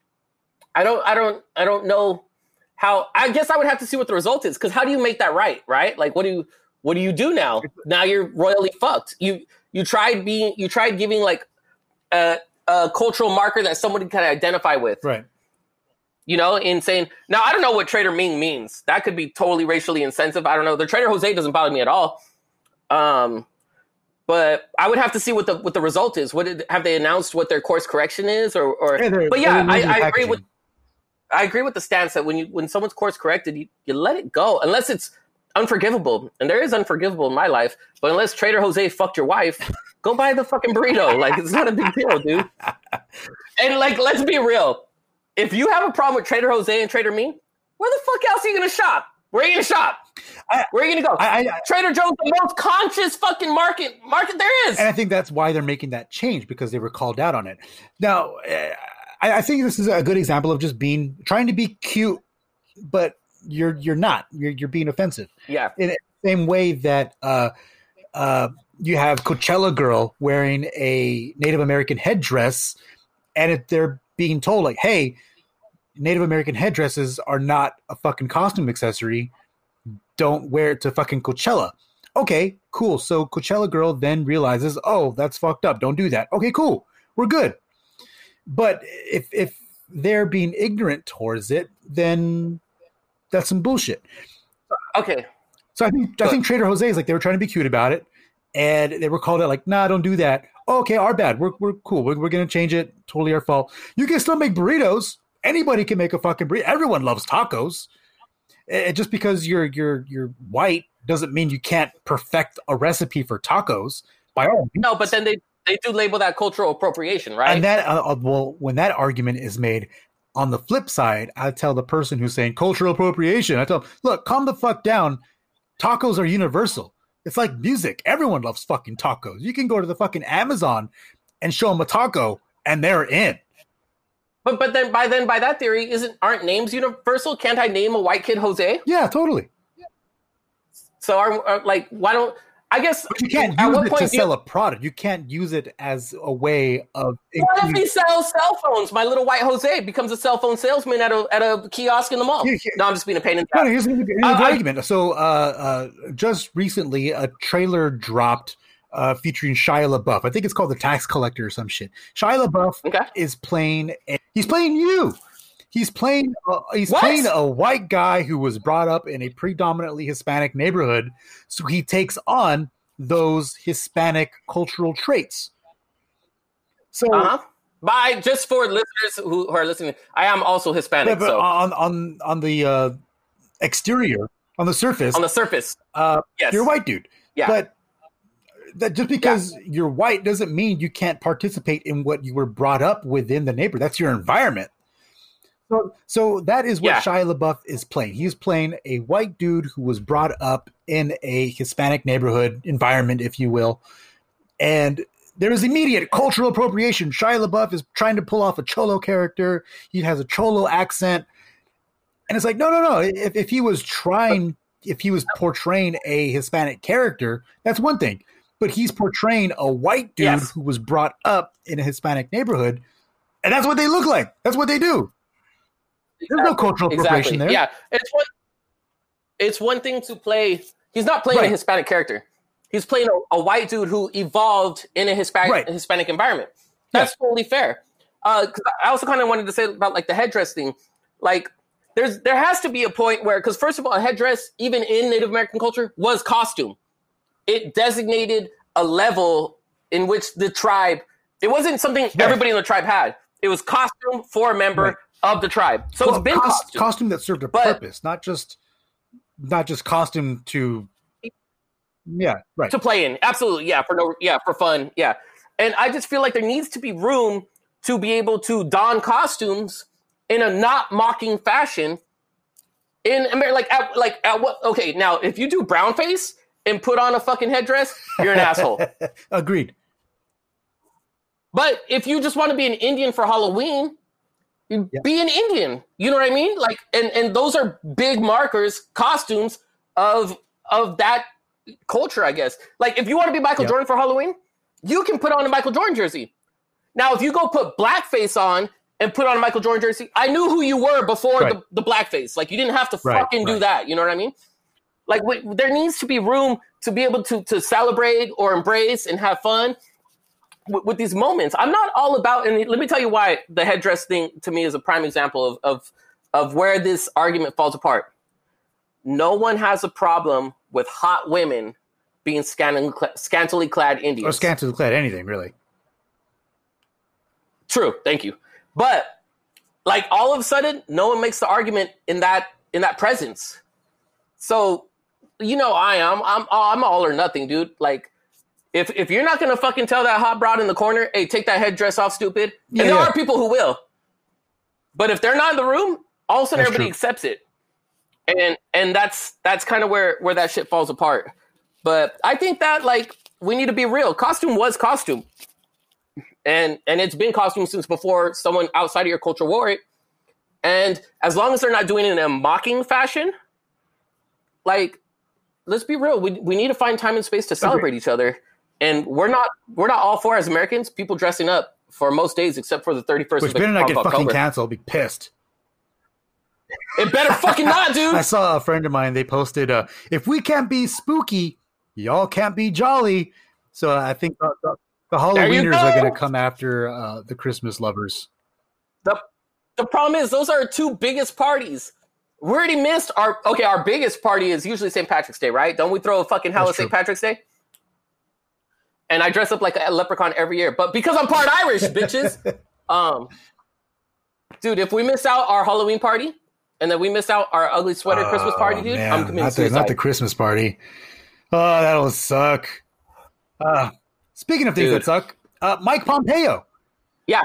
don't know how. I guess I would have to see what the result is, because how do you make that right? Like, what do you do now? Now you're royally fucked. You tried giving like a cultural marker that somebody can identify with,
Right.
You know, in saying, now I don't know what Trader Ming means. That could be totally racially insensitive. I don't know. The Trader Jose doesn't bother me at all. But I would have to see what the result is. Have they announced what their course correction is, or? But yeah, I agree with the stance that when someone's course corrected, you let it go unless it's unforgivable, and there is unforgivable in my life. But unless Trader Jose fucked your wife, go buy the fucking burrito. Like, it's not a big deal, dude. And like, let's be real. If you have a problem with Trader Jose and Trader Ming, where the fuck else are you going to shop? Where are you going to shop? Where are you going to go? Trader Joe's the most conscious fucking market there is.
And I think that's why they're making that change, because they were called out on it. Now, I think this is a good example of just trying to be cute, but you're not. You're being offensive.
Yeah.
In the same way that you have Coachella girl wearing a Native American headdress, and if they're being told like, hey, Native American headdresses are not a fucking costume accessory, don't wear it to fucking Coachella. Okay, cool. So Coachella girl then realizes, oh, that's fucked up. Don't do that. Okay, cool. We're good. But if they're being ignorant towards it, then that's some bullshit.
Okay.
So I think Trader Jose is like, they were trying to be cute about it, and they were called out like, nah, don't do that. Okay, our bad. We're cool. We're going to change it. Totally our fault. You can still make burritos. Anybody can make a fucking burrito. Everyone loves tacos. Just because you're white doesn't mean you can't perfect a recipe for tacos. By all means.
No, but then they do label that cultural appropriation, right?
And that when that argument is made, on the flip side, I tell the person who's saying cultural appropriation, I tell them, look, calm the fuck down. Tacos are universal. It's like music. Everyone loves fucking tacos. You can go to the fucking Amazon and show them a taco, and they're in.
But then by that theory, aren't names universal? Can't I name a white kid Jose?
Yeah, totally.
So why don't I guess?
But you can't use it to sell a product. You can't use it as a way of.
What if he sells cell phones? My little white Jose becomes a cell phone salesman at a kiosk in the mall. No, I'm just being a pain in the ass.
No, here's a good argument. So just recently, a trailer dropped featuring Shia LaBeouf. I think it's called The Tax Collector or some shit. Shia LaBeouf is playing. He's playing you. He's playing a white guy who was brought up in a predominantly Hispanic neighborhood, so he takes on those Hispanic cultural traits. So,
just for listeners who are listening, I am also Hispanic.
But
so
on the exterior, on the surface,
yes,
you're a white dude.
Yeah,
but that just because you're white doesn't mean you can't participate in what you were brought up within the neighborhood. That's your environment. So that is what Shia LaBeouf is playing. He's playing a white dude who was brought up in a Hispanic neighborhood environment, if you will. And there is immediate cultural appropriation. Shia LaBeouf is trying to pull off a Cholo character. He has a Cholo accent. And it's like, no. If he was portraying a Hispanic character, that's one thing. But he's portraying a white dude who was brought up in a Hispanic neighborhood. And that's what they look like. That's what they do. There's no cultural appropriation there.
Yeah, it's one thing to play. He's not playing a Hispanic character. He's playing a white dude who evolved in a Hispanic environment. That's totally fair. 'Cause I also kind of wanted to say about like the headdress thing. Like, there has to be a point where, because first of all, a headdress, even in Native American culture, was costume. It designated a level in which the tribe. It wasn't something everybody in the tribe had. It was costume for a member of the tribe. So it's been
costume that served a purpose, not just costume to to
play in. Absolutely, for fun, And I just feel like there needs to be room to be able to don costumes in a not mocking fashion. In America, okay, now if you do brownface, and put on a fucking headdress, you're an asshole.
Agreed.
But if you just want to be an Indian for Halloween, be an Indian. You know what I mean? Like, and those are big markers, costumes of that culture, I guess. Like, if you want to be Michael Jordan for Halloween, you can put on a Michael Jordan jersey. Now, if you go put blackface on and put on a Michael Jordan jersey, I knew who you were before the blackface. Like, you didn't have to fucking do that. You know what I mean? Like, there needs to be room to be able to celebrate or embrace and have fun with these moments. I'm not all about, and let me tell you why the headdress thing to me is a prime example of where this argument falls apart. No one has a problem with hot women being scantily clad Indians.
Or scantily clad anything, really.
True, thank you. But like all of a sudden, no one makes the argument in that presence. So, you know, I'm all or nothing, dude. Like, if you're not gonna fucking tell that hot broad in the corner, hey, take that headdress off, stupid. And there are people who will. But if they're not in the room, all of a sudden everybody accepts it. And that's kind of where that shit falls apart. But I think that, like, we need to be real. Costume was costume. And it's been costume since before someone outside of your culture wore it. And as long as they're not doing it in a mocking fashion, like, let's be real. We need to find time and space to celebrate each other. And we're not all for, as Americans, people dressing up for most days except for the 31st
Which
of
better not get fucking
October.
canceled. I'll be pissed.
It better fucking not, dude.
I saw a friend of mine, they posted, if we can't be spooky, y'all can't be jolly. So I think the Halloweeners are going to come after the Christmas lovers.
The problem is those are our two biggest parties. We already missed our biggest party is usually St. Patrick's Day, right? Don't we throw a fucking hell of St. Patrick's Day? And I dress up like a leprechaun every year. But because I'm part Irish, bitches. Dude, if we miss out our Halloween party, and then we miss out our ugly sweater Christmas party, dude,
man.
I'm committing suicide.
Not the Christmas party. Oh, that'll suck. Speaking of things that suck, Mike Pompeo.
Yeah.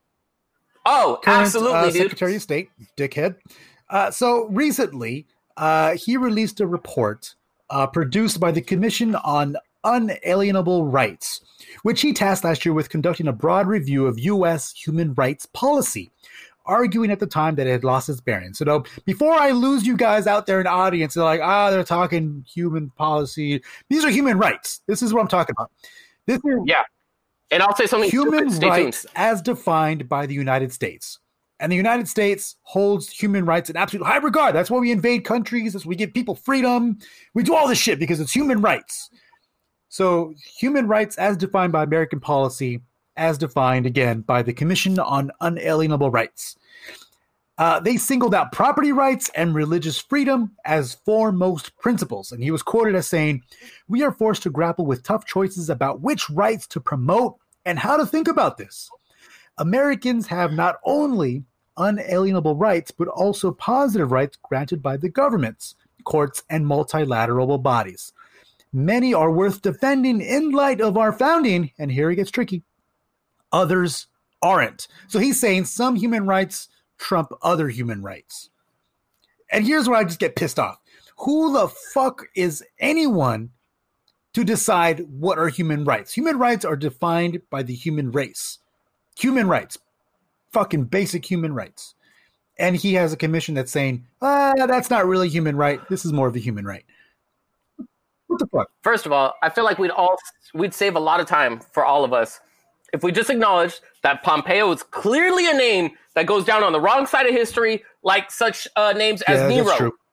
Oh,
Current,
absolutely, dude.
Secretary of State, dickhead. So recently, he released a report produced by the Commission on Unalienable Rights, which he tasked last year with conducting a broad review of U.S. human rights policy, arguing at the time that it had lost its bearings. So now, before I lose you guys out there in the audience, they're like, they're talking human policy. These are human rights. This is what I'm talking about.
Yeah. And I'll say something
human
stupid. Stay
rights
tuned.
as defined by the United States. And the United States holds human rights in absolute high regard. That's why we invade countries. That's why we give people freedom. We do all this shit because it's human rights. So human rights as defined by American policy, as defined, again, by the Commission on Unalienable Rights. They singled out property rights and religious freedom as foremost principles. And he was quoted as saying, "We are forced to grapple with tough choices about which rights to promote and how to think about this. Americans have not only unalienable rights, but also positive rights granted by the governments, courts, and multilateral bodies. Many are worth defending in light of our founding," and here it gets tricky, "others aren't." So he's saying some human rights trump other human rights. And here's where I just get pissed off. Who the fuck is anyone to decide what are human rights? Human rights are defined by the human race. Human rights. Fucking basic human rights. And he has a commission that's saying, that's not really human right. This is more of a human right. What the fuck?
First of all, I feel like we'd save a lot of time for all of us if we just acknowledged that Pompeo is clearly a name that goes down on the wrong side of history, like such names as Nero.
That's true.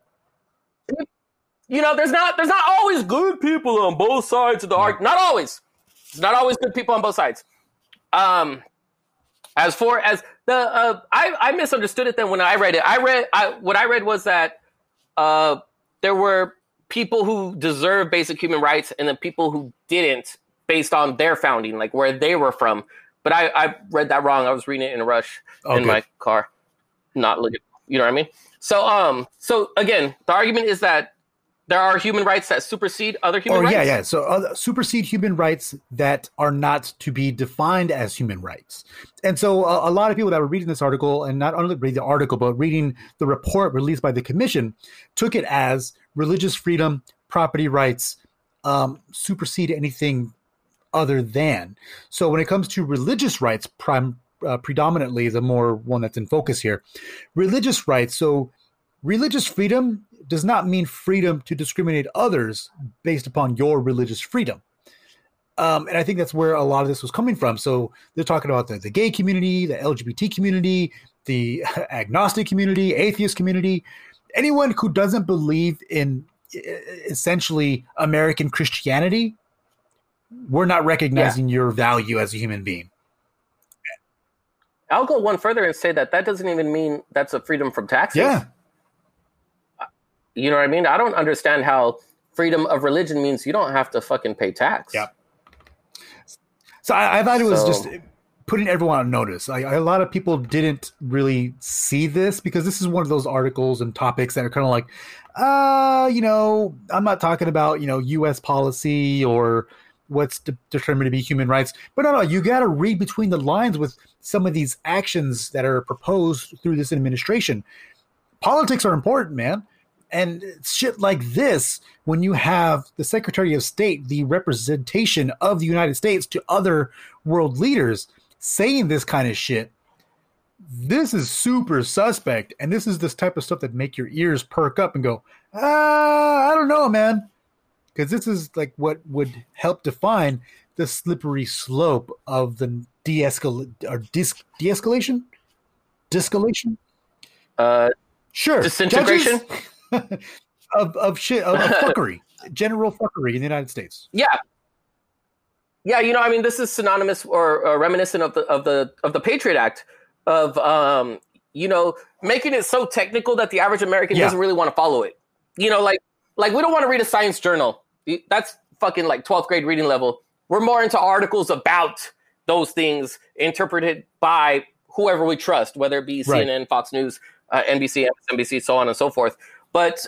You know, there's not always good people on both sides of the argument. Not always. There's not always good people on both sides. As far as the, I misunderstood it then when I read it. What I read was that there were people who deserve basic human rights and then people who didn't based on their founding, like where they were from. But I read that wrong. I was reading it in a rush in my car, not looking. You know what I mean? So again, the argument is that there are human rights that supersede other human rights.
Yeah. So supersede human rights that are not to be defined as human rights. And so a lot of people that were reading this article, and not only reading the article, but reading the report released by the commission, took it as religious freedom, property rights supersede anything other than. So when it comes to religious rights, predominantly the more one that's in focus here, religious rights. So religious freedom does not mean freedom to discriminate others based upon your religious freedom. And I think that's where a lot of this was coming from. So they're talking about the gay community, the LGBT community, the agnostic community, atheist community, anyone who doesn't believe in essentially American Christianity. We're not recognizing your value as a human being.
I'll go one further and say that doesn't even mean that's a freedom from taxes.
Yeah.
You know what I mean? I don't understand how freedom of religion means you don't have to fucking pay tax.
Yeah. So I thought it was just putting everyone on notice. A lot of people didn't really see this because this is one of those articles and topics that are kind of like, I'm not talking about, U.S. policy or what's determined to be human rights. But no, you got to read between the lines with some of these actions that are proposed through this administration. Politics are important, man. And shit like this, when you have the Secretary of State, the representation of the United States to other world leaders saying this kind of shit, this is super suspect. And this is this type of stuff that make your ears perk up and go, I don't know, man. Because this is like what would help define the slippery slope of the de-escalation? Sure.
Disintegration?
of fuckery, general fuckery in the United States.
Yeah. This is synonymous or reminiscent of the Patriot Act of making it so technical that the average American doesn't really want to follow it. Like we don't want to read a science journal. That's fucking like 12th grade reading level. We're more into articles about those things interpreted by whoever we trust, whether it be CNN, Fox News, NBC, MSNBC, so on and so forth. But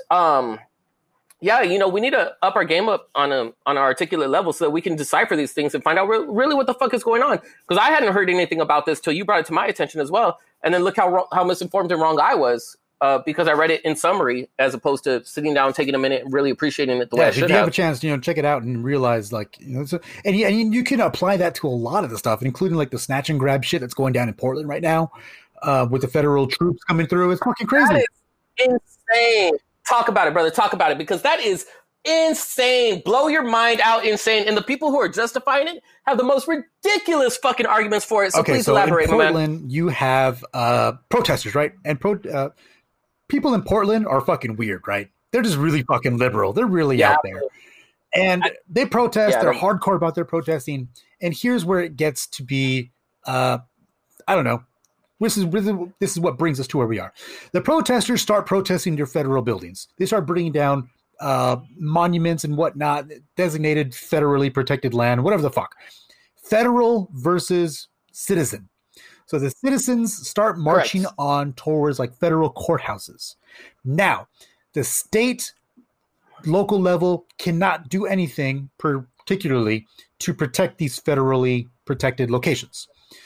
we need to up our game up on an articulate level so that we can decipher these things and find out really what the fuck is going on. Because I hadn't heard anything about this till you brought it to my attention as well. And then look how misinformed and wrong I was because I read it in summary as opposed to sitting down, taking a minute, and really appreciating it the way I should have.
If you have a chance, check it out and realize, and you can apply that to a lot of the stuff, including like the snatch and grab shit that's going down in Portland right now with the federal troops coming through. It's fucking crazy.
That is insane. Talk about it, brother. Talk about it, because that is insane. Blow your mind out insane. And the people who are justifying it have the most ridiculous fucking arguments for it. So please elaborate,
in Portland,
man.
You have protesters, right? And people in Portland are fucking weird, right? They're just really fucking liberal. They're really out there. And they protest. They're hardcore about their protesting. And here's where it gets to be, I don't know. This is what brings us to where we are. The protesters start protesting your federal buildings. They start bringing down monuments and whatnot, designated federally protected land, whatever the fuck. Federal versus citizen. So the citizens start marching on towards like federal courthouses. Now, the state, local level cannot do anything particularly to protect these federally protected locations.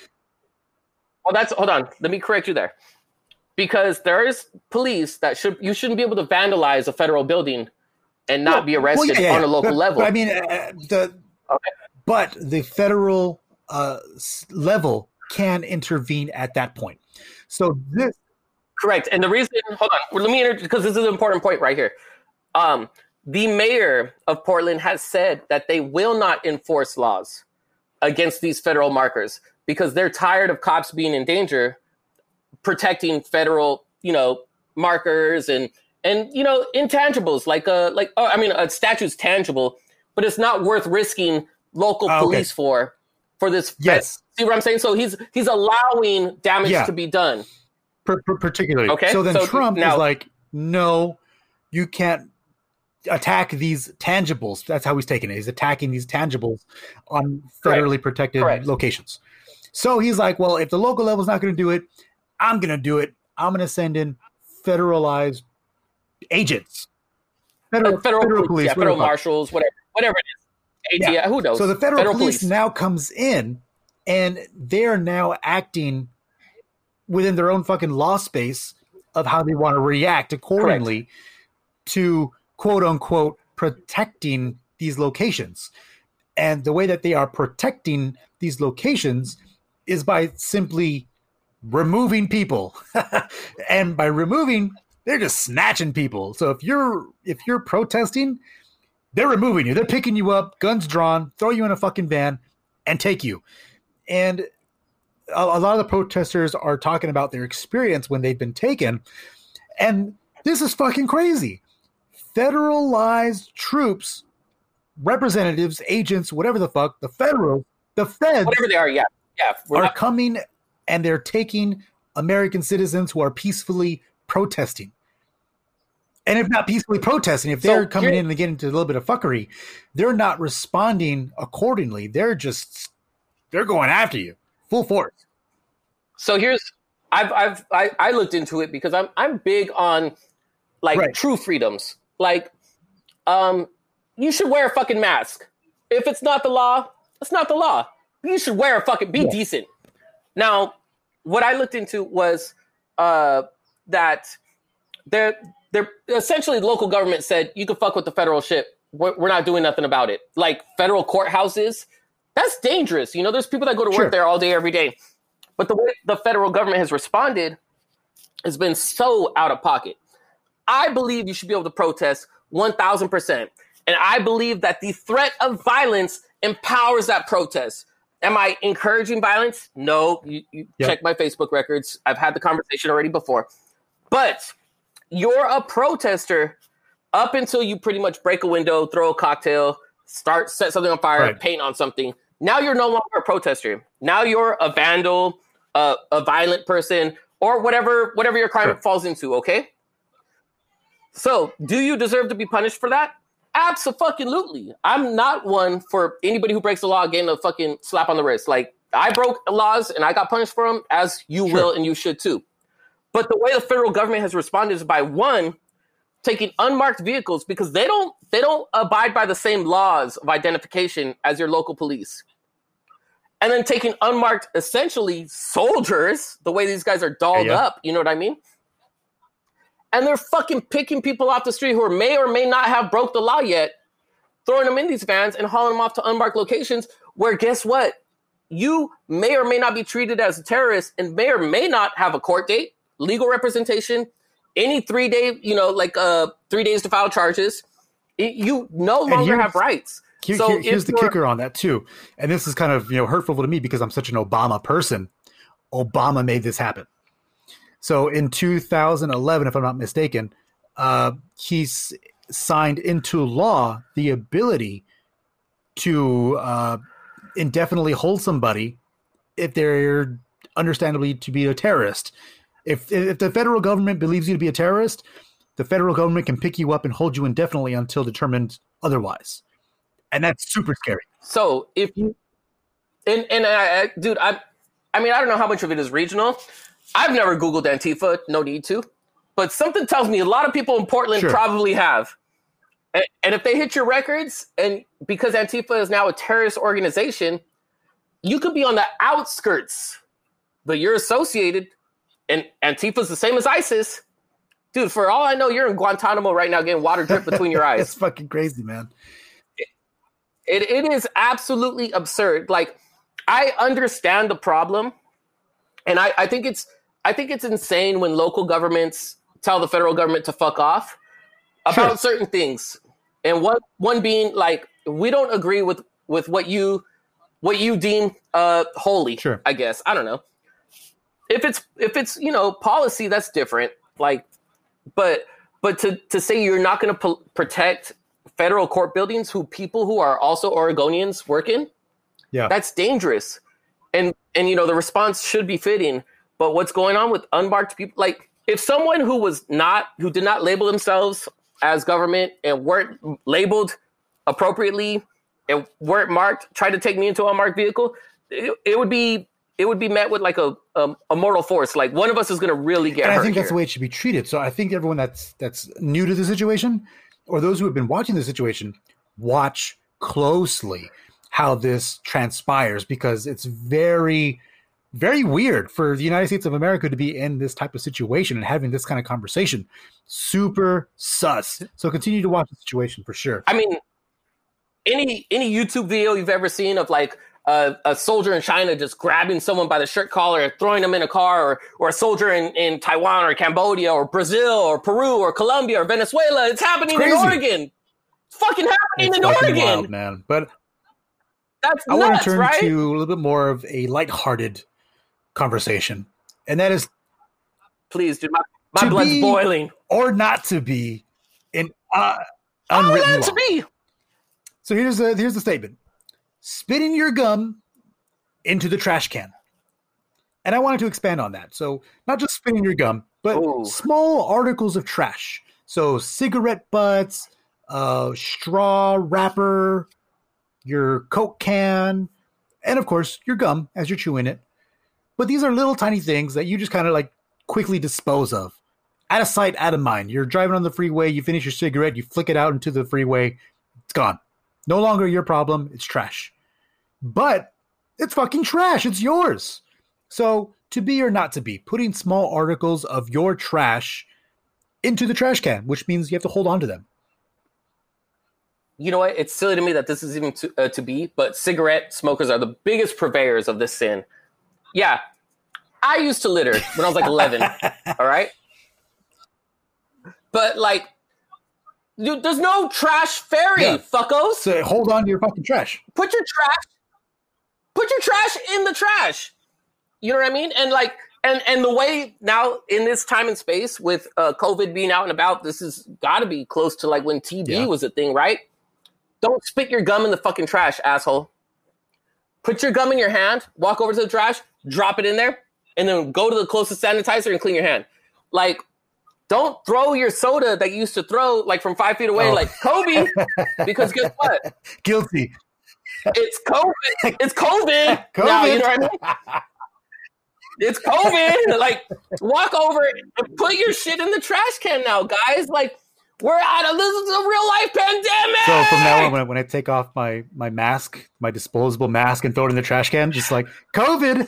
Well, hold on. Let me correct you there. Because there is police that you shouldn't be able to vandalize a federal building and not be arrested on a local level.
But I mean, but the federal level can intervene at that point. So this.
Correct. And the reason, hold on, let me because this is an important point right here. The mayor of Portland has said that they will not enforce laws against these federal markers because they're tired of cops being in danger protecting federal, markers and intangibles a statue's tangible, but it's not worth risking local police for this.
Yes.
See what I'm saying? So he's allowing damage to be done.
Particularly.
Okay.
So then Trump is like, no, you can't attack these tangibles. That's how he's taking it. He's attacking these tangibles on federally protected locations. So he's like, well, if the local level is not going to do it, I'm going to do it. I'm going to send in federalized agents. Federal police.
Federal marshals, whatever it is. Who knows?
So the federal police now comes in and they're now acting within their own fucking law space of how they want to react accordingly to quote unquote protecting these locations. And the way that they are protecting these locations is by simply removing people. And by removing, they're just snatching people. So if you're protesting, they're removing you. They're picking you up, guns drawn, throw you in a fucking van, and take you. And a lot of the protesters are talking about their experience when they've been taken. And this is fucking crazy. Federalized troops, representatives, agents, whatever the fuck, the feds,
whatever they are,
are coming and they're taking American citizens who are peacefully protesting. And if not peacefully protesting, if they're coming in and getting into a little bit of fuckery, they're not responding accordingly. They're going after you full force.
So I looked into it because I'm big on true freedoms. Like, you should wear a fucking mask. If it's not the law, it's not the law. You should wear a fucking decent. Now, what I looked into was that they're essentially the local government said you can fuck with the federal shit. We're not doing nothing about it. Like federal courthouses, that's dangerous. You know, there's people that go to work there all day, every day. But the way the federal government has responded has been so out of pocket. I believe you should be able to protest 1,000%. And I believe that the threat of violence empowers that protest. Am I encouraging violence? No. You check my Facebook records. I've had the conversation already before. But you're a protester up until you pretty much break a window, throw a cocktail, set something on fire, paint on something. Now you're no longer a protester. Now you're a vandal, a violent person, or whatever your crime falls into, okay? So, do you deserve to be punished for that? Abso-fucking-lutely. I'm not one for anybody who breaks the law getting a fucking slap on the wrist. Like, I broke laws and I got punished for them, as you will and you should too. But the way the federal government has responded is by, one, taking unmarked vehicles because they don't abide by the same laws of identification as your local police. And then taking unmarked, essentially, soldiers, the way these guys are dolled up, you know what I mean? And they're fucking picking people off the street who may or may not have broke the law yet, throwing them in these vans and hauling them off to unmarked locations where, guess what? You may or may not be treated as a terrorist and may or may not have a court date, legal representation, any 3-day, 3 days to file charges. You no longer have rights.
Here's the kicker on that too. And this is kind of, hurtful to me because I'm such an Obama person. Obama made this happen. So in 2011, if I'm not mistaken, he's signed into law the ability to indefinitely hold somebody if they're understandably to be a terrorist. If the federal government believes you to be a terrorist, the federal government can pick you up and hold you indefinitely until determined otherwise. And that's super scary.
So if you, I don't know how much of it is regional. I've never Googled Antifa, no need to, but something tells me a lot of people in Portland probably have. And if they hit your records, and because Antifa is now a terrorist organization, you could be on the outskirts, but you're associated, and Antifa's the same as ISIS. Dude, for all I know, you're in Guantanamo right now getting water drip between your eyes.
It's fucking crazy, man.
It is absolutely absurd. Like, I understand the problem, and I think it's insane when local governments tell the federal government to fuck off about certain things. And one being, like, we don't agree with what you deem holy.
Sure.
I guess. I don't know. If it's policy, that's different. Like, but to say you're not going to protect federal court buildings people who are also Oregonians working, that's dangerous. And the response should be fitting. But what's going on with unmarked people? Like, if someone who did not label themselves as government and weren't labeled appropriately and weren't marked, tried to take me into an unmarked vehicle, it would be met with like a mortal force. Like, one of us is going to really get hurt.
And I think that's the way it should be treated. So I think everyone that's new to the situation, or those who have been watching the situation, watch closely how this transpires, because it's very, very weird for the United States of America to be in this type of situation and having this kind of conversation. Super sus. So continue to watch the situation for sure.
I mean, any YouTube video you've ever seen of like a soldier in China just grabbing someone by the shirt collar, throwing them in a car, or a soldier in Taiwan or Cambodia or Brazil or Peru or Colombia or Venezuela. It's happening in Oregon. It's fucking happening in Oregon,
wild, man. But
that's
I
nuts,
want to turn
right?
to a little bit more of a lighthearted conversation, and that is
please, dude. My blood's boiling.
Or not to be in unwritten law.
To be.
So here's the statement: spitting your gum into the trash can. And I wanted to expand on that. So not just spitting your gum, but small articles of trash. So cigarette butts, straw wrapper, your Coke can, and of course your gum as you're chewing it. But these are little tiny things that you just kind of like quickly dispose of. Out of sight, out of mind. You're driving on the freeway, you finish your cigarette, you flick it out into the freeway, it's gone. No longer your problem, it's trash. But it's fucking trash, it's yours. So to be or not to be, putting small articles of your trash into the trash can, which means you have to hold on to them.
You know what? It's silly to me that this is even to be, but cigarette smokers are the biggest purveyors of this sin. Yeah, I used to litter when I was like 11, all right? But like, dude, there's no trash fairy, fuckos.
So hold on to your fucking trash.
Put your trash in the trash. You know what I mean? And like, and the way now in this time and space with COVID being out and about, this has got to be close to like when TB was a thing, right? Don't spit your gum in the fucking trash, asshole. Put your gum in your hand, walk over to the trash, drop it in there, and then go to the closest sanitizer and clean your hand. Like, don't throw your soda that you used to throw like from 5 feet away like Kobe, because guess what?
Guilty.
It's COVID. It's COVID. Now, you know what I mean? It's COVID. Like, walk over and put your shit in the trash can now, guys. Like, we're out of this is a real life pandemic.
So from now on, when I take off my mask, my disposable mask, and throw it in the trash can, just like COVID.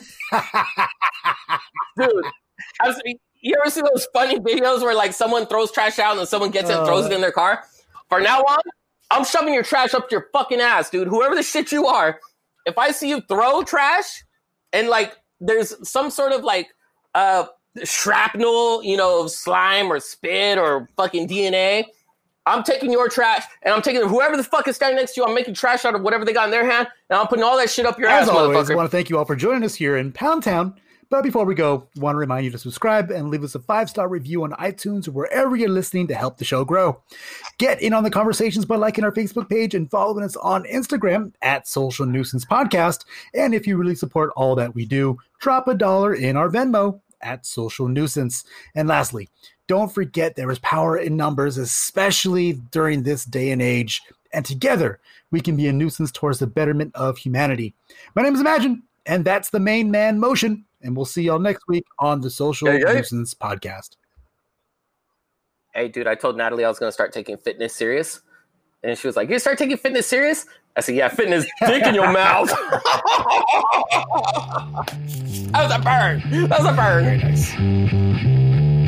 Dude, you ever see those funny videos where like someone throws trash out and then someone gets it and throws it in their car? For now on, I'm shoving your trash up your fucking ass, dude. Whoever the shit you are, if I see you throw trash and like there's some sort of like shrapnel, you know, of slime or spit or fucking DNA, I'm taking your trash and I'm taking whoever the fuck is standing next to you. I'm making trash out of whatever they got in their hand, and I'm putting all that shit up your ass,
always,
motherfucker.
I want to thank you all for joining us here in Pound Town. But before we go, I want to remind you to subscribe and leave us a 5-star review on iTunes or wherever you're listening to help the show grow. Get in on the conversations by liking our Facebook page and following us on Instagram at Social Nuisance Podcast. And if you really support all that we do, drop $1 in our Venmo at Social Nuisance. And lastly, don't forget there is power in numbers, especially during this day and age. And together, we can be a nuisance towards the betterment of humanity. My name is Imagine, and that's the main man, Motion. And we'll see y'all next week on the Social Nuisance Podcast.
Hey, dude, I told Natalie I was going to start taking fitness serious. And she was like, you start taking fitness serious? I said, yeah, fitness dick in your mouth. That was a burn. That was a burn.
Very nice.